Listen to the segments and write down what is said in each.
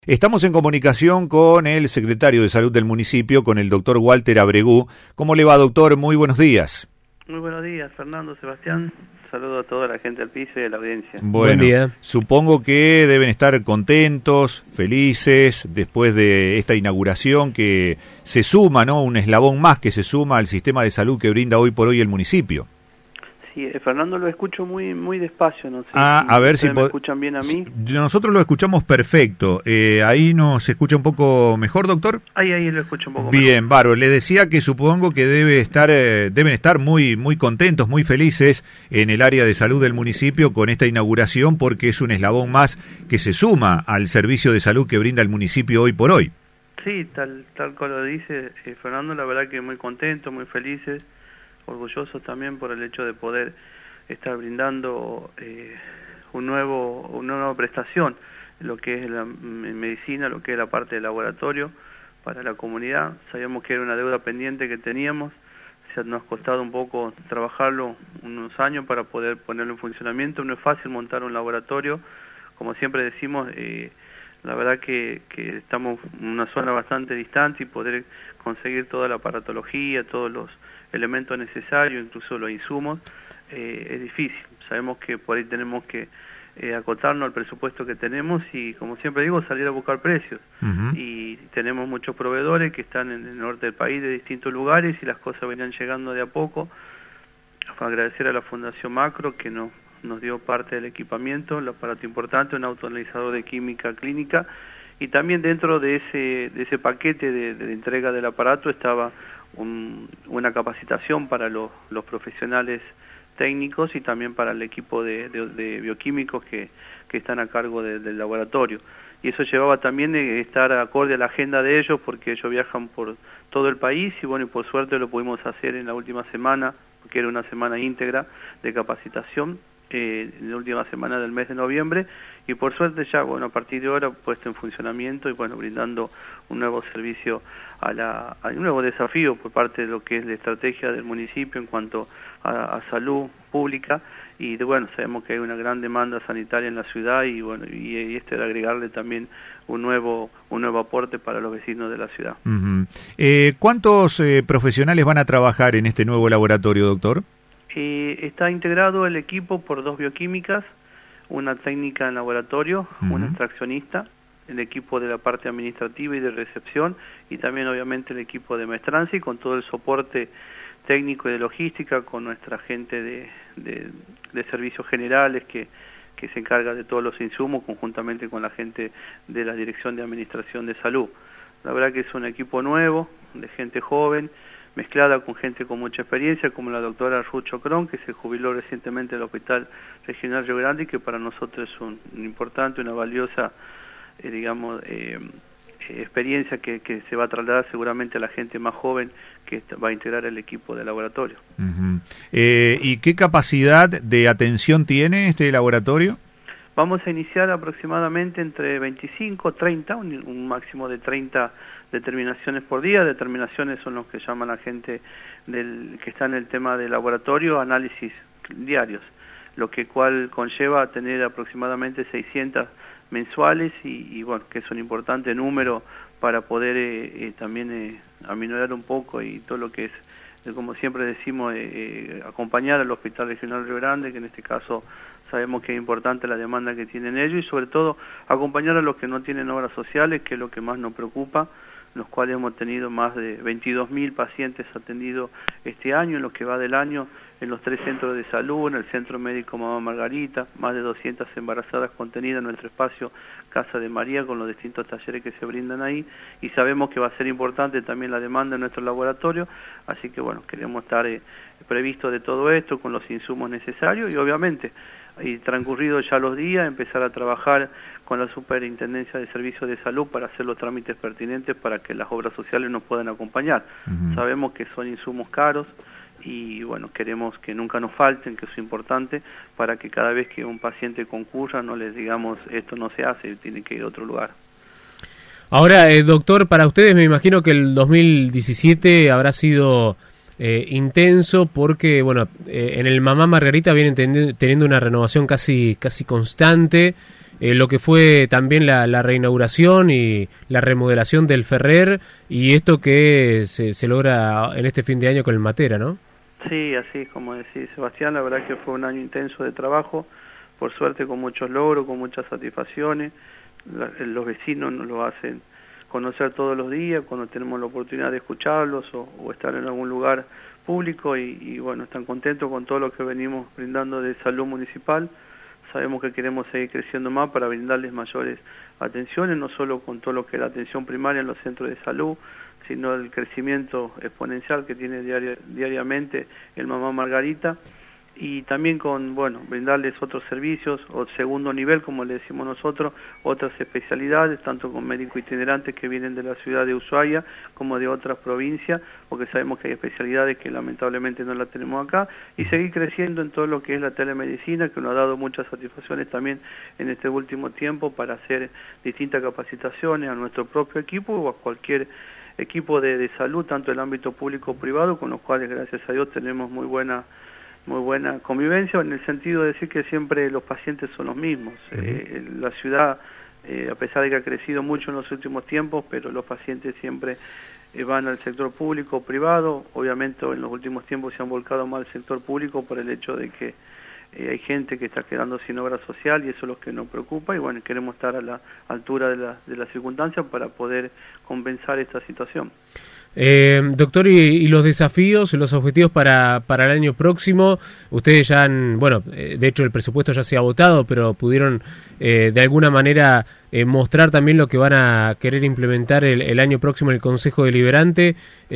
Estamos en comunicación con el secretario de Salud del municipio, con el doctor Walter Abregú. ¿Cómo le va, doctor? Muy buenos días. Muy buenos días, Fernando, Sebastián. Saludo a toda la gente del piso y de la audiencia. Bueno, buen día. Supongo que deben estar contentos, felices, después de esta inauguración que se suma, ¿no? Un eslabón más que se suma al sistema de salud que brinda hoy por hoy el municipio. Sí, Fernando, lo escucho muy despacio, no sé a ver si me escuchan bien a mí. Nosotros lo escuchamos perfecto. ¿Ahí nos escucha un poco mejor, doctor? Ahí lo escucho un poco bien, mejor. bárbaro. Le decía que supongo que deben estar muy contentos, muy felices en el área de salud del municipio con esta inauguración, porque es un eslabón más que se suma al servicio de salud que brinda el municipio hoy por hoy. Sí, tal como lo dice Fernando, la verdad que muy contentos, muy felices, orgullosos también por el hecho de poder estar brindando una nueva prestación, lo que es la medicina, lo que es la parte del laboratorio para la comunidad. Sabíamos que era una deuda pendiente que teníamos, nos ha costado un poco trabajarlo unos años para poder ponerlo en funcionamiento. No es fácil montar un laboratorio, como siempre decimos, la verdad que estamos en una zona bastante distante y poder conseguir toda la aparatología, todos los elementos necesarios, incluso los insumos, es difícil. Sabemos que por ahí tenemos que acotarnos al presupuesto que tenemos y, como siempre digo, salir a buscar precios. Y tenemos muchos proveedores que están en el norte del país, de distintos lugares, y las cosas venían llegando de a poco. Agradecer a la Fundación Macro que nos dio parte del equipamiento, el aparato importante, un autoanalizador de química clínica, y también dentro de ese paquete de entrega del aparato estaba una capacitación para los profesionales técnicos y también para el equipo de bioquímicos que están a cargo del laboratorio. Y eso llevaba también estar acorde a la agenda de ellos, porque ellos viajan por todo el país y bueno, y por suerte lo pudimos hacer en la última semana, porque era una semana íntegra de capacitación, en la última semana del mes de noviembre, y por suerte ya, bueno, a partir de ahora puesto en funcionamiento y bueno, brindando un nuevo servicio a un nuevo desafío por parte de lo que es la estrategia del municipio en cuanto a salud pública. Y bueno, sabemos que hay una gran demanda sanitaria en la ciudad y bueno, y esto era agregarle también un nuevo aporte para los vecinos de la ciudad. ¿Cuántos profesionales van a trabajar en este nuevo laboratorio, doctor? Está integrado el equipo por 2 bioquímicas, una técnica en laboratorio, una extraccionista, el equipo de la parte administrativa y de recepción, y también obviamente el equipo de maestranza, y con todo el soporte técnico y de logística con nuestra gente de servicios generales que se encarga de todos los insumos, conjuntamente con la gente de la Dirección de Administración de Salud. La verdad que es un equipo nuevo, de gente joven, mezclada con gente con mucha experiencia, como la doctora Ruth Chocrón, que se jubiló recientemente del Hospital Regional Río Grande, y que para nosotros es un importante, una valiosa, experiencia que se va a trasladar seguramente a la gente más joven que va a integrar el equipo de laboratorio. ¿Y qué capacidad de atención tiene este laboratorio? Vamos a iniciar aproximadamente entre 25 30, un máximo de 30 determinaciones por día. Determinaciones son los que llaman la gente que está en el tema de laboratorio, análisis diarios, lo que cual conlleva a tener aproximadamente 600 mensuales y bueno, que es un importante número para poder también aminorar un poco y todo lo que es, como siempre decimos, acompañar al Hospital Regional Río Grande, que en este caso sabemos que es importante la demanda que tienen ellos, y sobre todo acompañar a los que no tienen obras sociales, que es lo que más nos preocupa, los cuales hemos tenido más de 22.000 pacientes atendidos este año, en lo que va del año, en los 3 centros de salud, en el Centro Médico Mamá Margarita, más de 200 embarazadas contenidas en nuestro espacio Casa de María, con los distintos talleres que se brindan ahí, y sabemos que va a ser importante también la demanda en nuestro laboratorio, así que bueno, queremos estar previstos de todo esto, con los insumos necesarios, y obviamente, y transcurridos ya los días, empezar a trabajar con la Superintendencia de Servicios de Salud para hacer los trámites pertinentes para que las obras sociales nos puedan acompañar. Sabemos que son insumos caros y bueno, queremos que nunca nos falten, que eso es importante, para que cada vez que un paciente concurra no les digamos esto no se hace, tiene que ir a otro lugar. Ahora, doctor, para ustedes me imagino que el 2017 habrá sido intenso porque, bueno, en el Mamá Margarita vienen teniendo una renovación casi constante lo que fue también la reinauguración y la remodelación del Ferrer y esto que se logra en este fin de año con el Matera, ¿no? Sí, así como decís, Sebastián, la verdad que fue un año intenso de trabajo, por suerte con muchos logros, con muchas satisfacciones. Los vecinos nos lo hacen conocer todos los días cuando tenemos la oportunidad de escucharlos o estar en algún lugar público y bueno, están contentos con todo lo que venimos brindando de salud municipal. Sabemos que queremos seguir creciendo más para brindarles mayores atenciones, no solo con todo lo que es la atención primaria en los centros de salud, sino el crecimiento exponencial que tiene diariamente el Mamá Margarita, y también con, bueno, brindarles otros servicios, o segundo nivel, como le decimos nosotros, otras especialidades, tanto con médicos itinerantes que vienen de la ciudad de Ushuaia, como de otras provincias, porque sabemos que hay especialidades que lamentablemente no las tenemos acá, y seguir creciendo en todo lo que es la telemedicina, que nos ha dado muchas satisfacciones también en este último tiempo para hacer distintas capacitaciones a nuestro propio equipo o a cualquier equipo de salud, tanto en el ámbito público o privado, con los cuales, gracias a Dios, tenemos muy buena convivencia, en el sentido de decir que siempre los pacientes son los mismos. La ciudad, a pesar de que ha crecido mucho en los últimos tiempos, pero los pacientes siempre van al sector público o privado. Obviamente en los últimos tiempos se han volcado más al sector público por el hecho de que hay gente que está quedando sin obra social y eso es lo que nos preocupa, y bueno, queremos estar a la altura de las circunstancias para poder compensar esta situación. Doctor, y los desafíos, los objetivos para el año próximo, ustedes ya han, bueno, de hecho el presupuesto ya se ha votado, pero pudieron de alguna manera mostrar también lo que van a querer implementar el año próximo en el Consejo Deliberante.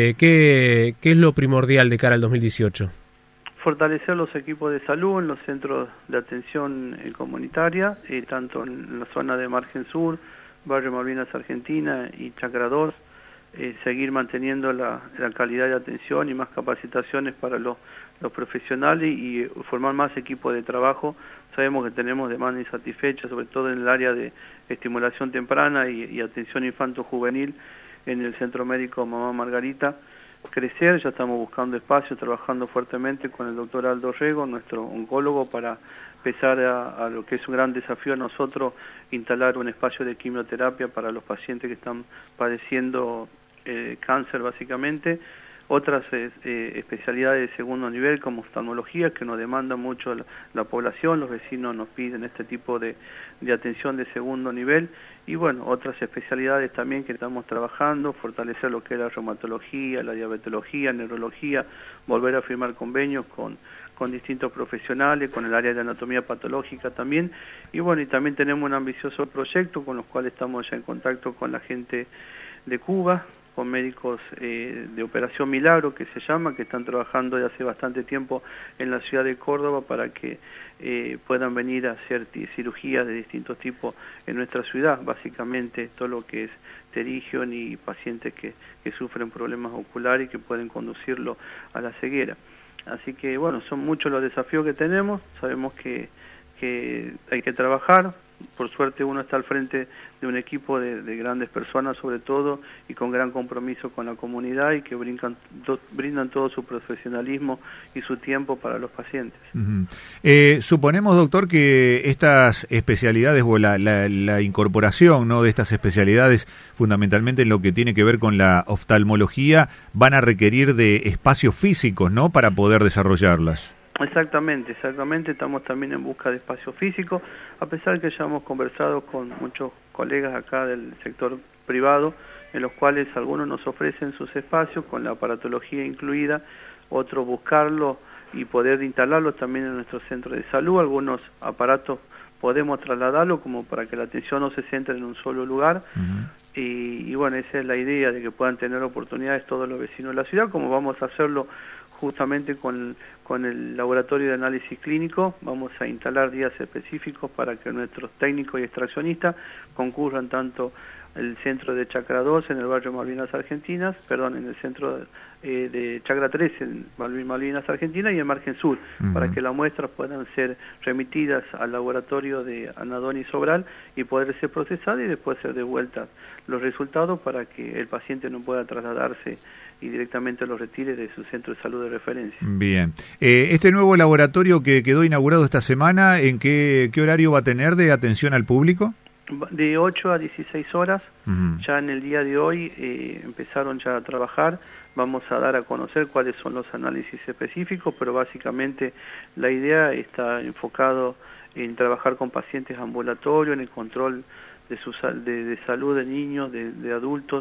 ¿Qué es lo primordial de cara al 2018? Fortalecer los equipos de salud en los centros de atención comunitaria, tanto en la zona de Margen Sur, Barrio Malvinas Argentina y Chacra 2, seguir manteniendo la calidad de atención y más capacitaciones para los profesionales y formar más equipos de trabajo. Sabemos que tenemos demanda insatisfecha, sobre todo en el área de estimulación temprana y atención infanto-juvenil en el Centro Médico Mamá Margarita. Crecer, ya estamos buscando espacios, trabajando fuertemente con el doctor Aldo Rego, nuestro oncólogo, para empezar a lo que es un gran desafío a nosotros, instalar un espacio de quimioterapia para los pacientes que están padeciendo cáncer básicamente. Otras especialidades de segundo nivel como oftalmología, que nos demanda mucho la población, los vecinos nos piden este tipo de atención de segundo nivel, y bueno, otras especialidades también que estamos trabajando, fortalecer lo que es la reumatología, la diabetología, neurología, volver a firmar convenios con distintos profesionales, con el área de anatomía patológica también, y bueno, y también tenemos un ambicioso proyecto con los cuales estamos ya en contacto con la gente de Cuba, con médicos de Operación Milagro, que se llama, que están trabajando desde hace bastante tiempo en la ciudad de Córdoba para que puedan venir a hacer cirugías de distintos tipos en nuestra ciudad, básicamente todo lo que es pterigión y pacientes que sufren problemas oculares y que pueden conducirlo a la ceguera. Así que bueno, son muchos los desafíos que tenemos, sabemos que hay que trabajar. Por suerte uno está al frente de un equipo de grandes personas sobre todo y con gran compromiso con la comunidad y que brindan todo su profesionalismo y su tiempo para los pacientes. Suponemos, doctor, que estas especialidades o la incorporación, ¿no?, de estas especialidades fundamentalmente en lo que tiene que ver con la oftalmología van a requerir de espacios físicos, ¿no?, para poder desarrollarlas. Exactamente, estamos también en busca de espacio físico, a pesar que ya hemos conversado con muchos colegas acá del sector privado, en los cuales algunos nos ofrecen sus espacios con la aparatología incluida, otros buscarlos y poder instalarlos también en nuestro centro de salud. Algunos aparatos podemos trasladarlos como para que la atención no se centre en un solo lugar. Y bueno, esa es la idea, de que puedan tener oportunidades todos los vecinos de la ciudad, como vamos a hacerlo justamente con el laboratorio de análisis clínico. Vamos a instalar días específicos para que nuestros técnicos y extraccionistas concurran tanto el centro de Chacra 2 en el barrio Malvinas Argentinas, perdón, en el centro de Chacra 3 en Malvinas Argentinas y en Margen Sur, para que las muestras puedan ser remitidas al laboratorio de Anadoni Sobral y poder ser procesadas y después ser devueltas los resultados para que el paciente no pueda trasladarse y directamente los retire de su centro de salud de referencia. Bien. Este nuevo laboratorio que quedó inaugurado esta semana, ¿en qué horario va a tener de atención al público? De 8 a 16 horas, ya en el día de hoy empezaron ya a trabajar, vamos a dar a conocer cuáles son los análisis específicos, pero básicamente la idea está enfocado en trabajar con pacientes ambulatorios, en el control de salud de niños, de adultos,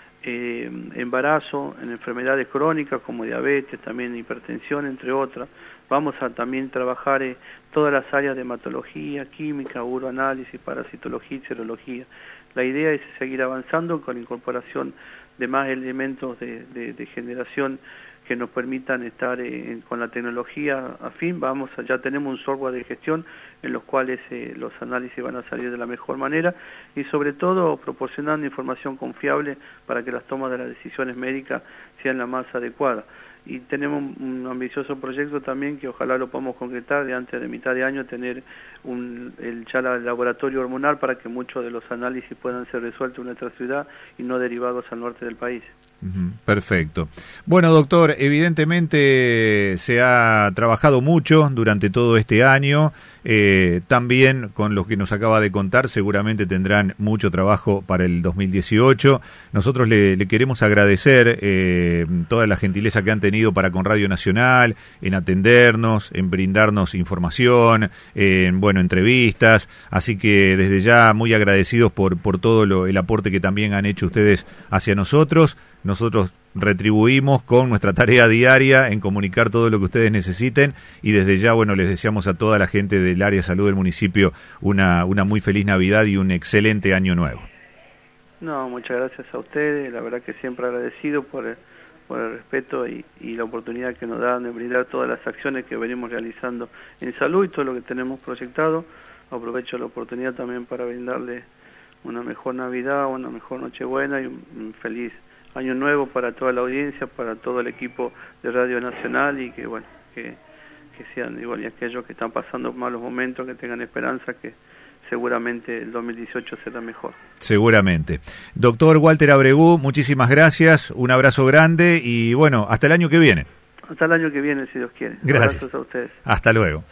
embarazo, en enfermedades crónicas como diabetes, también hipertensión, entre otras. Vamos a también trabajar todas las áreas de hematología, química, uroanálisis, parasitología y serología. La idea es seguir avanzando con la incorporación de más elementos de generación que nos permitan estar con la tecnología afín. Ya tenemos un software de gestión en los cuales los análisis van a salir de la mejor manera y sobre todo proporcionando información confiable para que las tomas de las decisiones médicas sean la más adecuadas. Y tenemos un ambicioso proyecto también que ojalá lo podamos concretar de antes de mitad de año, tener el laboratorio hormonal para que muchos de los análisis puedan ser resueltos en nuestra ciudad y no derivados al norte del país. Perfecto. Bueno, doctor, evidentemente se ha trabajado mucho durante todo este año. También con lo que nos acaba de contar, seguramente tendrán mucho trabajo para el 2018. Nosotros le queremos agradecer toda la gentileza que han tenido para con Radio Nacional, en atendernos, en brindarnos información, en entrevistas. Así que desde ya muy agradecidos por todo el aporte que también han hecho ustedes hacia nosotros. Nosotros retribuimos con nuestra tarea diaria en comunicar todo lo que ustedes necesiten y desde ya, les deseamos a toda la gente del área de salud del municipio una muy feliz Navidad y un excelente año nuevo. No, muchas gracias a ustedes, la verdad que siempre agradecido por el respeto y la oportunidad que nos dan de brindar todas las acciones que venimos realizando en salud y todo lo que tenemos proyectado. Aprovecho la oportunidad también para brindarle una mejor Navidad, una mejor Nochebuena y un feliz Año Nuevo para toda la audiencia, para todo el equipo de Radio Nacional y que sean igual y aquellos que están pasando malos momentos, que tengan esperanza, que seguramente el 2018 será mejor. Seguramente. Doctor Walter Abregú, muchísimas gracias, un abrazo grande y hasta el año que viene. Hasta el año que viene, si Dios quiere. Gracias. Abrazos a ustedes. Hasta luego.